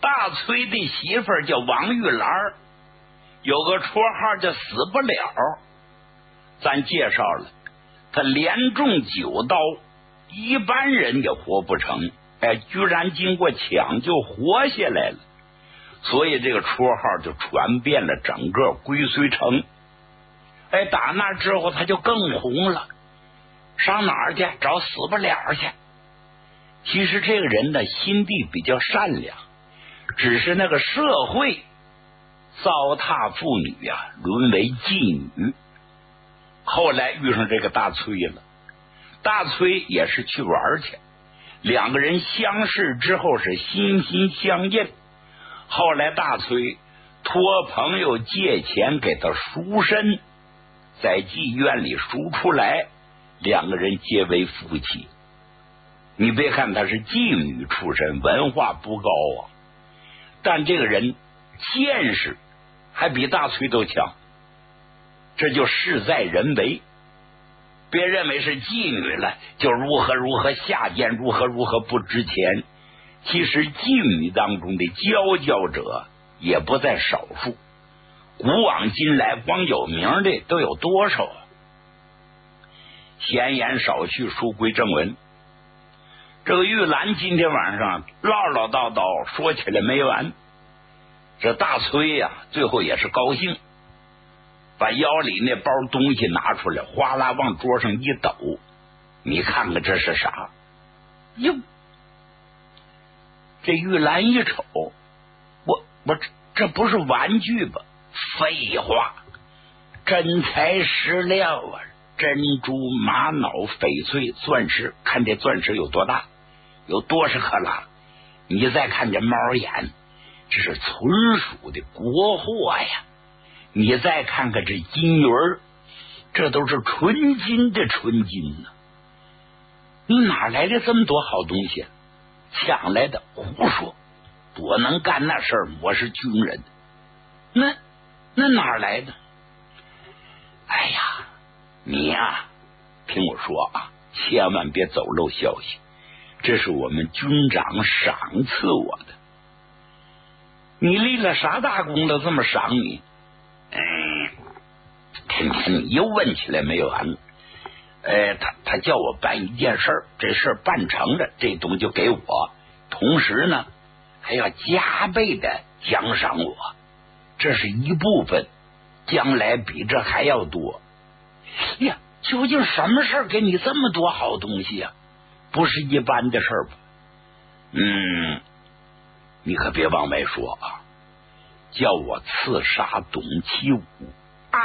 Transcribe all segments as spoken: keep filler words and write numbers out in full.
大崔的媳妇儿叫王玉兰，有个绰号叫死不了。咱介绍了，他连中九刀，一般人也活不成，哎，居然经过抢救活下来了，所以这个绰号就传遍了整个归绥城。哎，打那之后他就更红了，上哪儿去？找死不了去。其实这个人的心地比较善良，只是那个社会糟蹋妇女呀、啊，沦为妓女。后来遇上这个大崔了，大崔也是去玩去，两个人相识之后是心心相印。后来大崔托朋友借钱给他赎身，在妓院里赎出来，两个人结为夫妻。你别看他是妓女出身，文化不高啊，但这个人见识还比大崔都强，这就事在人为。别认为是妓女了就如何如何下贱，如何如何不值钱。其实妓女当中的佼佼者也不在少数，古往今来光有名的都有多少啊？闲言少叙，书归正文。这个玉兰今天晚上唠唠叨叨说起来没完，这大崔呀、啊，最后也是高兴，把腰里那包东西拿出来，哗啦往桌上一抖。你看看这是啥？哟，这玉兰一瞅，我我这这不是玩具吧？废话，真材实料啊！珍珠、玛瑙、翡翠、钻石，看这钻石有多大，有多少克拉？你再看这猫眼，这是纯属的国货呀！你再看看这金鱼儿，这都是纯金的纯金呢、啊。你哪来的这么多好东西？抢来的？胡说！我能干那事儿，我是军人。那那哪来的？哎呀，你呀、啊，听我说啊，千万别走漏消息，这是我们军长赏赐我的。你立了啥大功了，这么赏你？嗯，天天你又问起来没有完了。呃，他他叫我办一件事儿，这事儿办成了，这东西就给我，同时呢还要加倍的奖赏我，这是一部分，将来比这还要多。呀，究竟什么事儿给你这么多好东西呀、啊？不是一般的事儿吧？嗯，你可别往外说啊，叫我刺杀董其武啊！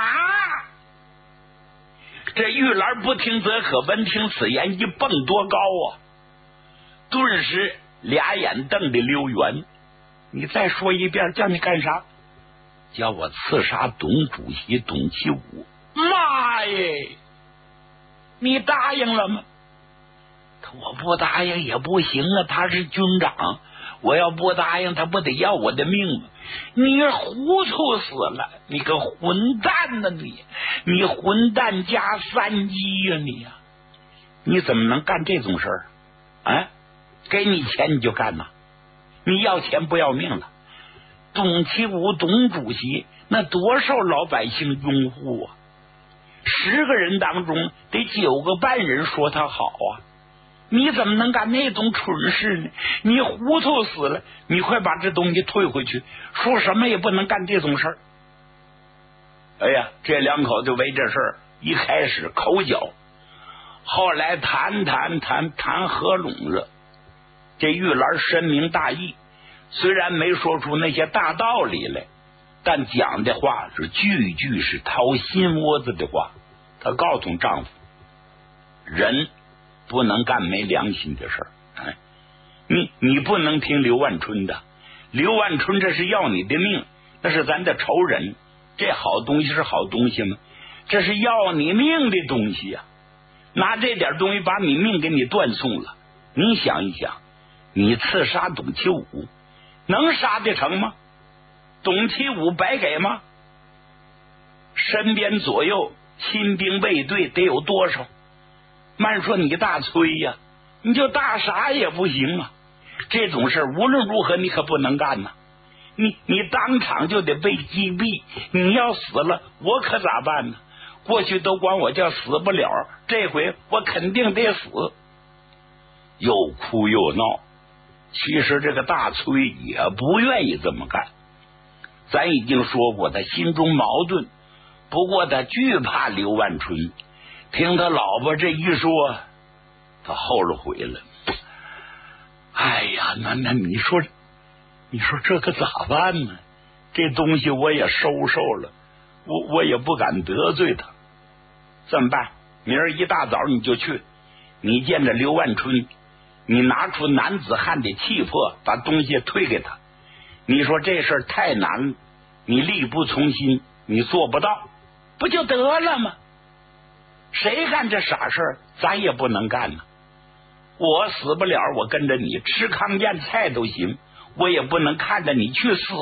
这玉兰不听则可，闻听此言一蹦多高啊！顿时俩眼瞪得溜圆。你再说一遍，叫你干啥？叫我刺杀董主席董其武。妈耶！你答应了吗？我不答应也不行啊，他是军长，我要不答应他不得要我的命吗？你糊涂死了，你个混蛋呢、啊、你你混蛋加三鸡呀、啊、你呀、啊！你怎么能干这种事儿啊？给你钱你就干呐？你要钱不要命了？董其武董主席那多少老百姓拥护啊，十个人当中得九个半人说他好啊，你怎么能干那种蠢事呢？你糊涂死了，你快把这东西退回去，说什么也不能干这种事儿。哎呀，这两口子为这事儿一开始口角，后来谈谈谈谈合拢了。这玉兰深明大义，虽然没说出那些大道理来，但讲的话是句句是掏心窝子的话。她告诉丈夫，人不能干没良心的事儿。哎，你你不能听刘万春的，刘万春这是要你的命，那是咱的仇人。这好东西是好东西吗？这是要你命的东西呀、啊！拿这点东西把你命给你断送了。你想一想，你刺杀董其武能杀得成吗？董其武白给吗？身边左右亲兵卫队得有多少？慢说你大崔呀，你就大傻也不行啊！ 这种事无论如何你可不能干呐！你你当场就得被击毙，你要死了，我可咋办呢？过去都管我叫死不了，这回我肯定得死。又哭又闹。其实这个大崔也不愿意这么干，咱已经说过，他心中矛盾，不过他惧怕刘万春。听他老婆这一说，他后了悔了。哎呀，那那你说，你说这可咋办呢？这东西我也收收了，我我也不敢得罪他。怎么办？明儿一大早你就去，你见着刘万春，你拿出男子汉的气魄，把东西退给他。你说这事儿太难了，你力不从心，你做不到，不就得了吗？谁干这傻事儿，咱也不能干呢。我死不了，我跟着你吃糠咽菜都行，我也不能看着你去死。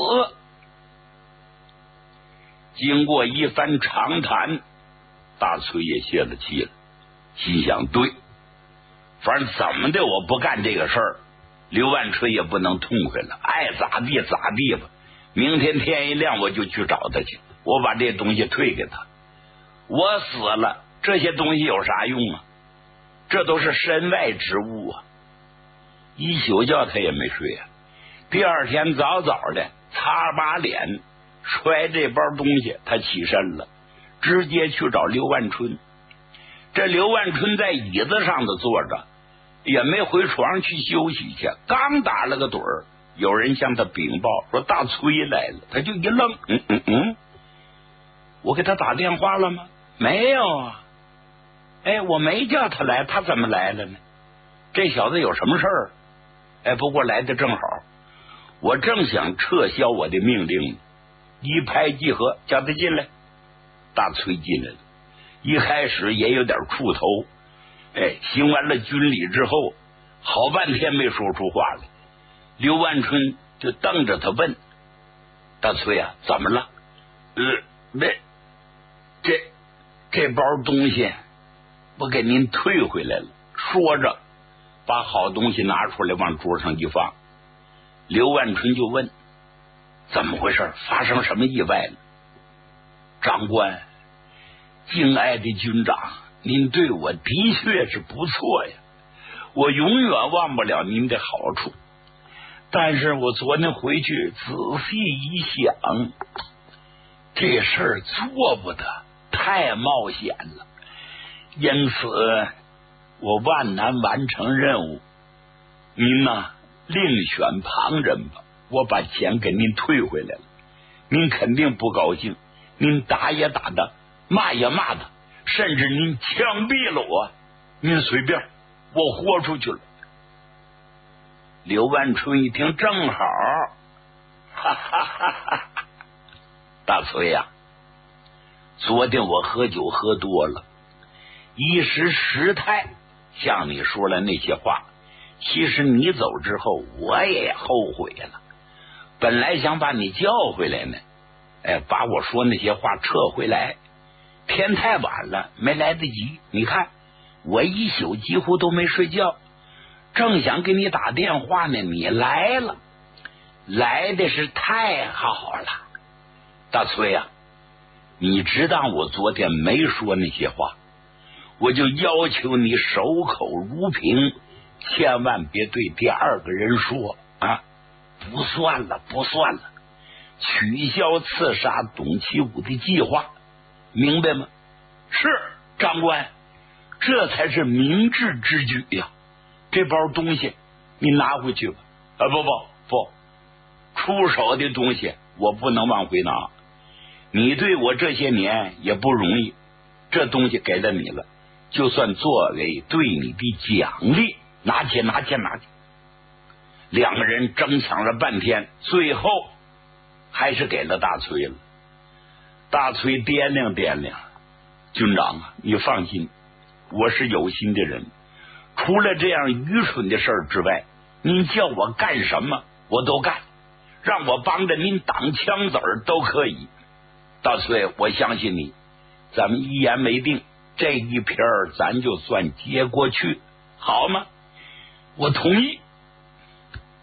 经过一番长谈，大崔也泄了气了，心想对，反正怎么的我不干这个事儿，刘万春也不能痛快了，爱咋地咋地吧。明天天一亮我就去找他去，我把这东西退给他。我死了，这些东西有啥用啊？这都是身外之物啊！一宿觉他也没睡啊。第二天早早的擦把脸，揣这包东西，他起身了，直接去找刘万春。这刘万春在椅子上头坐着，也没回床上去休息去，刚打了个盹儿，有人向他禀报说大崔来了，他就一愣，嗯嗯嗯，我给他打电话了吗？没有啊。哎，我没叫他来，他怎么来了呢？这小子有什么事儿？哎，不过来的正好，我正想撤销我的命令，一拍即合，叫他进来。大崔进来了，一开始也有点怵头，哎，行完了军礼之后，好半天没说出话来。刘万春就瞪着他问：“大崔啊，怎么了？呃，那这这包东西我给您退回来了。”说着把好东西拿出来往桌上一放。刘万春就问：“怎么回事？发生什么意外了？”长官，敬爱的军长，您对我的确是不错呀，我永远忘不了您的好处。但是我昨天回去仔细一想，这事儿做不得，太冒险了，因此我万难完成任务。您呢，另选旁人吧，我把钱给您退回来了。您肯定不高兴，您打也打的，骂也骂的，甚至您枪毙了我，您随便，我豁出去了。刘万春一听，正好，哈哈哈哈！大崔呀、啊，昨天我喝酒喝多了，一时失态，向你说了那些话。其实你走之后，我也后悔了。本来想把你叫回来呢，哎，把我说那些话撤回来。天太晚了，没来得及。你看，我一宿几乎都没睡觉。正想给你打电话呢，你来了，来的是太好了。大崔啊，你知道我昨天没说那些话，我就要求你守口如瓶，千万别对第二个人说啊！不算了，不算了，取消刺杀董其武的计划，明白吗？是，长官，这才是明智之举呀。这包东西你拿回去吧。啊，不不不，出手的东西我不能往回拿。你对我这些年也不容易，这东西给了你了，就算作为对你的奖励，拿去拿去拿去。两个人争抢了半天，最后还是给了大崔了。大崔掂量掂量，军长啊，你放心，我是有心的人，除了这样愚蠢的事儿之外，您叫我干什么我都干，让我帮着您挡枪子儿都可以。大崔，我相信你，咱们一言为定，这一篇咱就算接过去，好吗？我同意。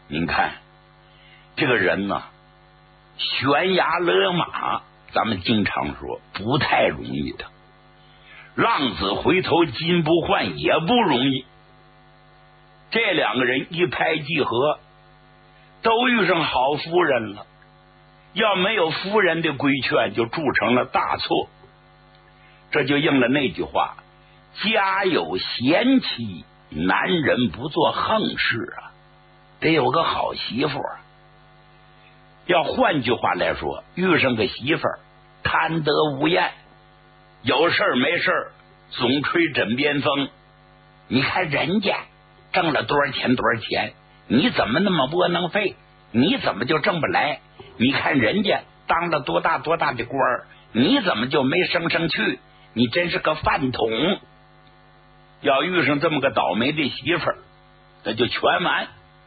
您看这个人呢，悬崖勒马，咱们经常说不太容易的，浪子回头金不换也不容易。这两个人一拍即合，都遇上好夫人了，要没有夫人的规劝，就铸成了大错。这就应了那句话，家有贤妻，男人不做横事啊，得有个好媳妇啊。要换句话来说，遇上个媳妇儿贪得无厌，有事没事总吹枕边风。你看人家挣了多少钱多少钱，你怎么那么窝囊废？你怎么就挣不来？你看人家当了多大多大的官儿，你怎么就没升上去？你真是个饭桶。要遇上这么个倒霉的媳妇儿，那就全完。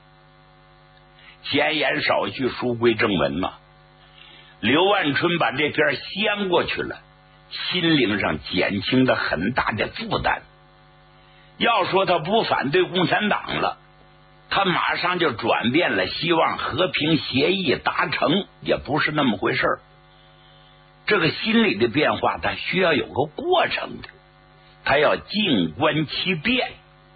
闲言少叙，书归正文呐。刘万春把这篇掀过去了，心灵上减轻了很大的负担。要说他不反对共产党了，他马上就转变了，希望和平协议达成，也不是那么回事。这个心理的变化，他需要有个过程的，他要静观其变。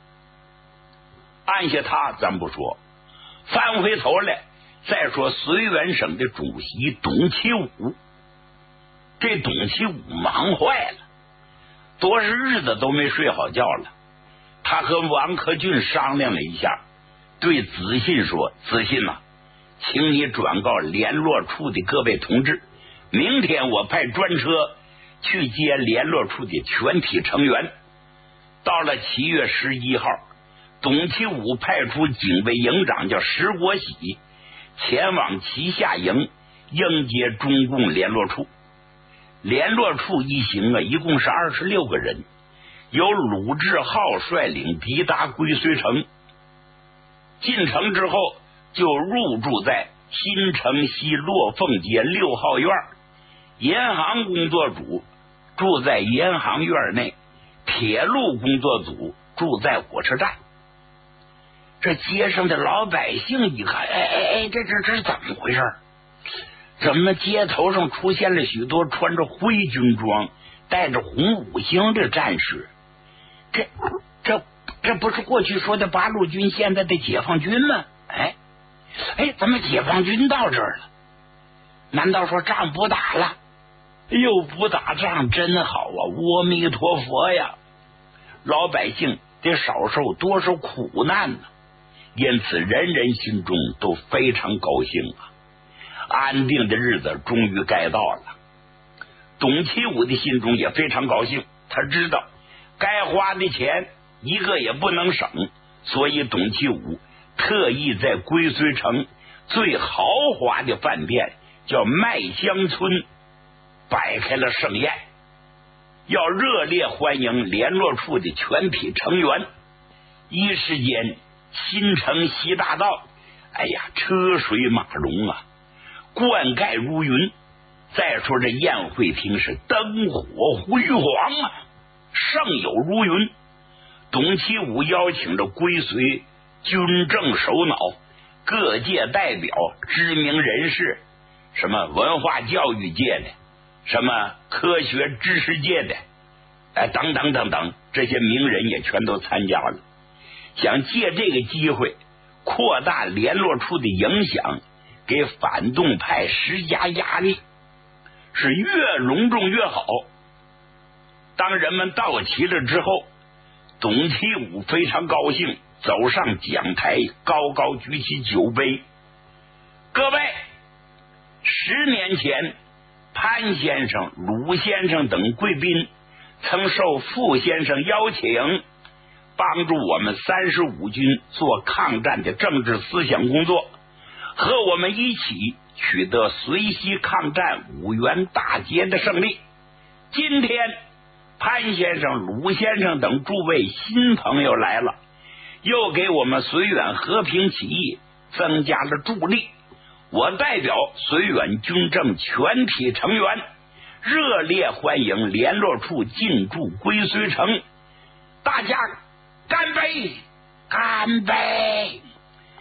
按下他咱不说，翻回头来再说绥远省的主席董其武。这董其武忙坏了，多少日子都没睡好觉了。他和王克俊商量了一下，对子信说，子信呐、啊，请你转告联络处的各位同志，明天我派专车去接联络处的全体成员。到了七月十一号，董其武派出警卫营长叫石国喜前往旗下营迎接中共联络处。联络处一行啊，一共是二十六个人，由鲁智浩率领抵达归绥城。进城之后，就入住在新城西落凤街六号院，银行工作组住在银行院内，铁路工作组住在火车站。这街上的老百姓一看，哎哎哎，这这这是怎么回事？怎么街头上出现了许多穿着灰军装、带着红五星的战士？这这这不是过去说的八路军现在的解放军吗？哎哎，怎么解放军到这儿了？难道说仗不打了？哎呦，不打仗真好啊！阿弥陀佛呀！老百姓得少受多少苦难呢、啊？因此，人人心中都非常高兴啊！安定的日子终于该到了。董其武的心中也非常高兴，他知道该花的钱一个也不能省，所以董其武特意在归绥城最豪华的饭店叫麦香村摆开了盛宴，要热烈欢迎联络处的全体成员。一时间，新城西大道，哎呀，车水马龙啊，灌溉如云。再说这宴会厅是灯火辉煌啊，盛友如云。董其武邀请着归绥军政首脑、各界代表、知名人士，什么文化教育界的，什么科学知识界的，哎，等等等等，这些名人也全都参加了，想借这个机会扩大联络处的影响，给反动派施加压力，是越隆重越好。当人们到齐了之后，董其武非常高兴，走上讲台，高高举起酒杯。各位，十年前潘先生、鲁先生等贵宾曾受傅先生邀请，帮助我们三十五军做抗战的政治思想工作，和我们一起取得绥西抗战五原大捷的胜利。今天潘先生、鲁先生等诸位新朋友来了，又给我们绥远和平起义增加了助力。我代表绥远军政全体成员热烈欢迎联络处进驻归绥城，大家干杯！干杯！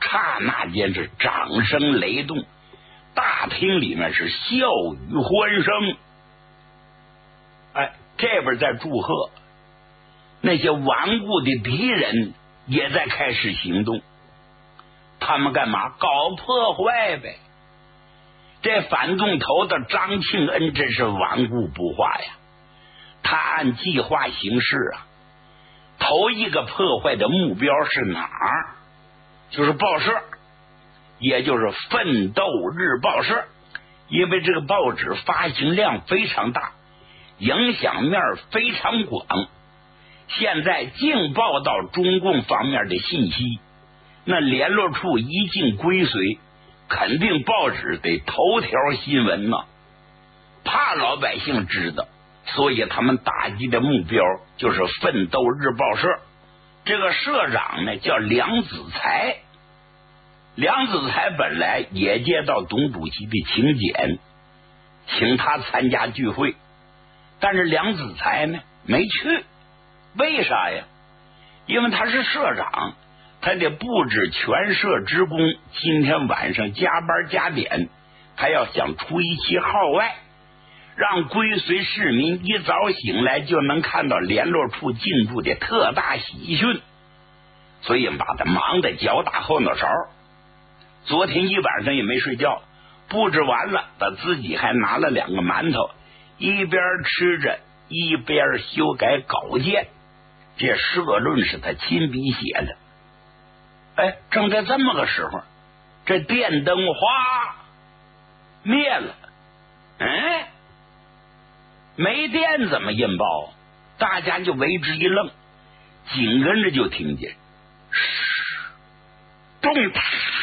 刹那间是掌声雷动，大厅里面是笑语欢声。哎，这边在祝贺，那些顽固的敌人也在开始行动。他们干嘛？搞破坏呗。这反动头的张庆恩真是顽固不化呀，他按计划行事啊。头一个破坏的目标是哪儿？就是报社，也就是《奋斗日报》社，因为这个报纸发行量非常大，影响面非常广，现在净报道中共方面的信息，那联络处一经归随，肯定报纸得头条新闻呢，怕老百姓知道，所以他们打击的目标就是《奋斗日报》社。这个社长呢叫梁子才，梁子才本来也接到董主席的请柬，请他参加聚会，但是梁子才呢没去。为啥呀？因为他是社长，他得布置全社职工今天晚上加班加点，他要想出一期号外，让归随市民一早醒来就能看到联络处进驻的特大喜讯，所以把他忙得脚打后脑勺。昨天一晚上也没睡觉，布置完了，他自己还拿了两个馒头，一边吃着一边修改稿件。这社论是他亲笔写的。哎，正在这么个时候，这电灯哗灭了。嗯，没电怎么印报？大家就为之一愣，紧跟着就听见咚哒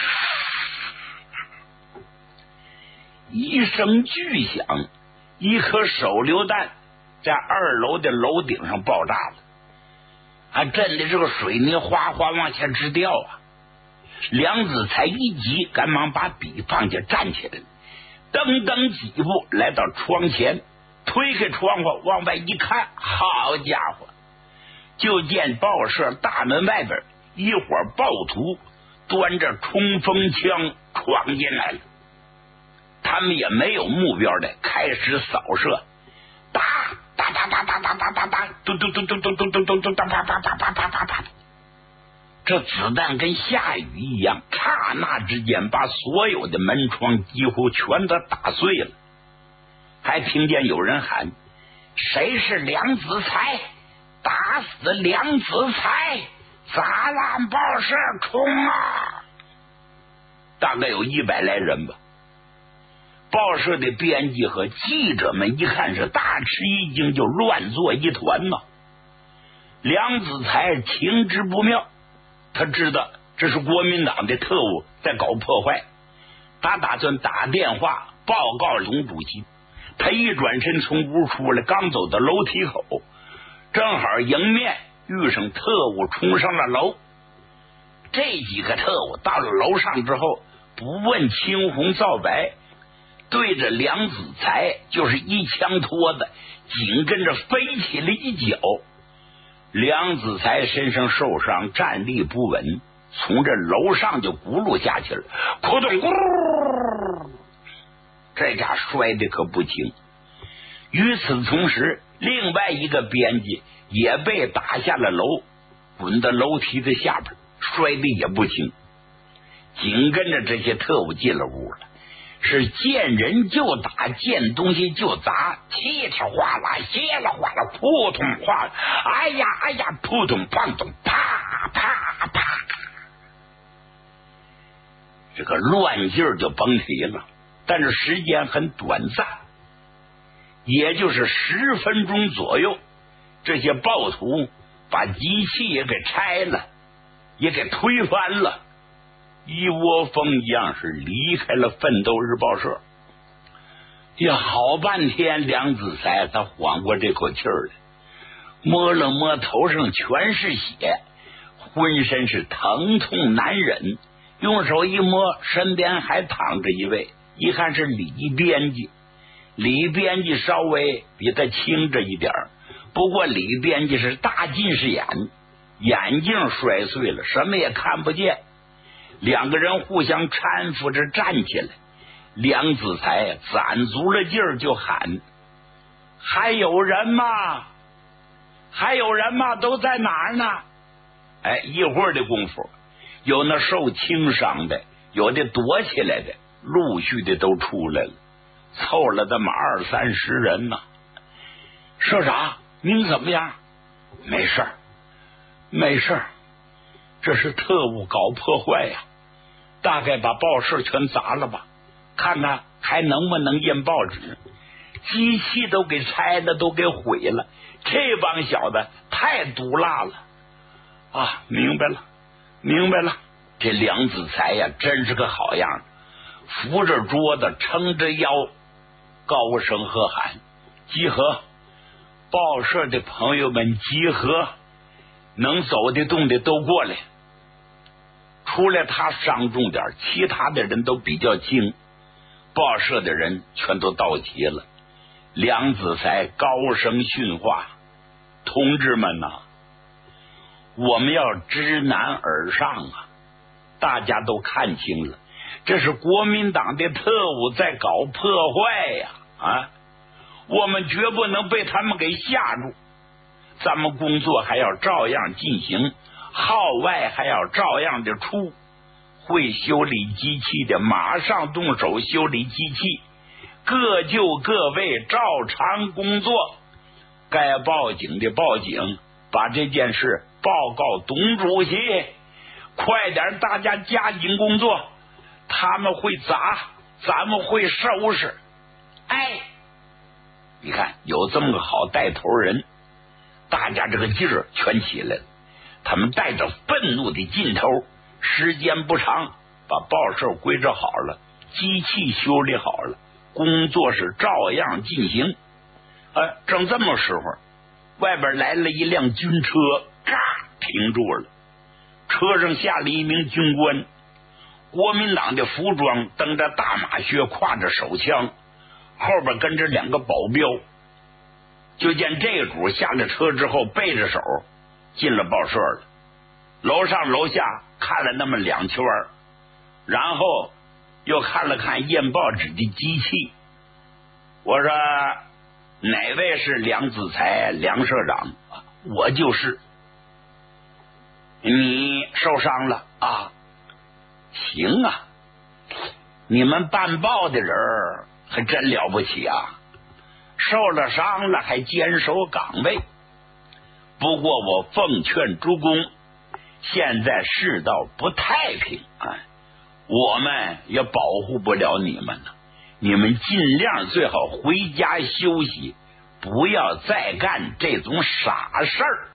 一声巨响，一颗手榴弹在二楼的楼顶上爆炸了，还震的这个水泥哗哗往下直掉啊！梁子才一急，赶忙把笔放下，站起来，噔噔几步来到窗前，推开窗户往外一看，好家伙，就见报社大门外边一伙暴徒端着冲锋枪闯进来了。他们也没有目标的开始扫射，打打打打打打打打打，嘟嘟嘟嘟嘟嘟嘟嘟嘟，打打打打打打打打。这子弹跟下雨一样，刹那之间把所有的门窗几乎全都打碎了。还听见有人喊：“谁是梁子才？打死梁子才！砸烂报社，冲啊！”大概有一百来人吧。报社的编辑和记者们一看是大吃一惊，就乱作一团呐。梁子才情知不妙，他知道这是国民党的特务在搞破坏，他打算打电话报告董主席。他一转身从屋出来，刚走到楼梯口，正好迎面遇上特务冲上了楼。这几个特务到了楼上之后，不问青红皂白，对着梁子才就是一枪托的，紧跟着飞起了一脚。梁子才身上受伤，站立不稳，从这楼上就轱辘下去了，扑通咕噜，这家摔的可不轻。与此同时，另外一个编辑也被打下了楼，滚到楼梯的下边，摔的也不轻。紧跟着这些特务进了屋了，是见人就打，见东西就砸，噼里哗啦，稀里哗啦，扑通哗啦，哎呀哎呀，扑通砰通，啪啪啪，这个乱劲儿就甭提了。但是时间很短暂，也就是十分钟左右，这些暴徒把机器也给拆了，也给推翻了，一窝蜂一样是离开了奋斗日报社。呀，好半天梁子才他缓过这口气儿来，摸了摸头上全是血，浑身是疼痛难忍，用手一摸，身边还躺着一位，一看是李编辑。李编辑稍微比他轻着一点，不过李编辑是大近视眼，眼镜摔碎了，什么也看不见。 两个人互相搀扶着站起来。梁子才攒足了劲儿就喊：还有人吗？还有人吗？都在哪儿呢？哎，一会儿的功夫，有那受轻伤的，有的躲起来的，陆续的都出来了，凑了这么二三十人呢。社长，您怎么样？没事儿，没事儿，这是特务搞破坏呀、啊，大概把报社全砸了吧，看看还能不能印报纸，机器都给拆了，都给毁了，这帮小子太毒辣了啊！明白了，明白了。这梁子才呀，真是个好样，扶着桌子，撑着腰，高声喝喊：集合！报社的朋友们集合，能走得动的都过来。除了他伤重点，其他的人都比较轻。报社的人全都到齐了。梁子才高声训话：同志们呐、啊，我们要知难而上啊！大家都看清了，这是国民党的特务在搞破坏呀！啊，我们绝不能被他们给吓住。咱们工作还要照样进行，号外还要照样的出。会修理机器的马上动手修理机器，各就各位，照常工作。该报警的报警，把这件事报告董主席。快点，大家加紧工作，他们会砸，咱们会收拾。哎，你看有这么个好带头人，大家这个劲儿全起来了。他们带着愤怒的劲头，时间不长，把报社归置好了，机器修理好了，工作是照样进行。呃，正这么时候，外边来了一辆军车，嘎停住了。车上下了一名军官，国民党的服装，蹬着大马靴，挎着手枪，后边跟着两个保镖。就见这主下了车之后，背着手进了报社了，楼上楼下看了那么两圈，然后又看了看印报纸的机器。我说哪位是梁子才梁社长？我就是。你受伤了啊？行啊，你们办报的人还真了不起啊，受了伤了还坚守岗位。不过我奉劝诸公，现在世道不太平啊，我们也保护不了你们了，你们尽量最好回家休息，不要再干这种傻事儿。